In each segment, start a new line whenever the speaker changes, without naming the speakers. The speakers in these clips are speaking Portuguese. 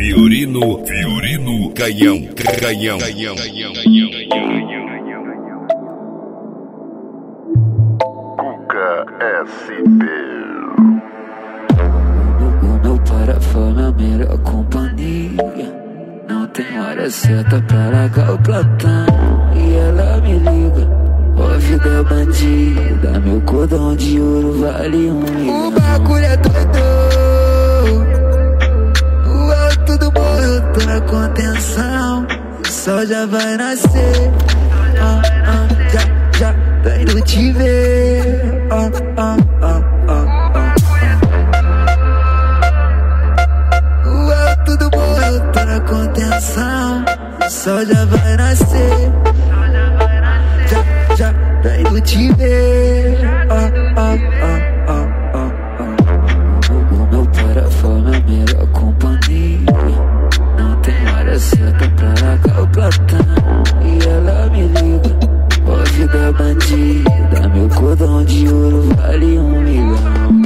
Fiorino, Canhão.
Cuca SP.
O meu para foi minha melhor companhia. Não tem hora certa pra largar o platão. E ela me liga, ó vida é bandida. Meu cordão de ouro vale milhão. O bagulho é doido, o alto do morro eu tô na contenção. O sol já vai nascer, já tá indo te ver, O alto do morro eu tô na contenção. O sol já vai nascer, já tá indo te ver, O meu para foi minha melhor companhia. Não tem hora certa pra largar o platão. E ela me liga, ó vida bandida. Meu cordão de ouro vale milhão.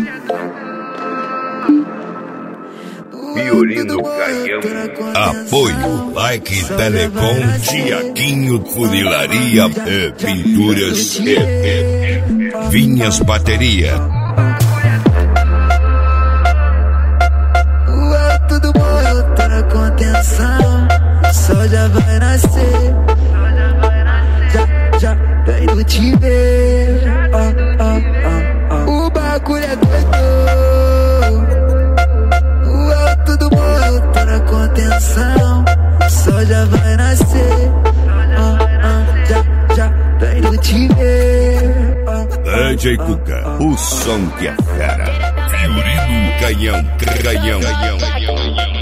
Fiorino, Canhão. Apoio Like Telecom, Tiaguinho Funilaria e Pinturas e Vinhas Bateria.
O alto do morro eu tô na contenção. O sol já vai nascer, já tá indo te ver, O bagulho é doido, o alto do morro eu tô na contenção. O sol já vai nascer, já tá indo te ver,
DJ Cuca, o som que é fera. Fiorino, Canhão.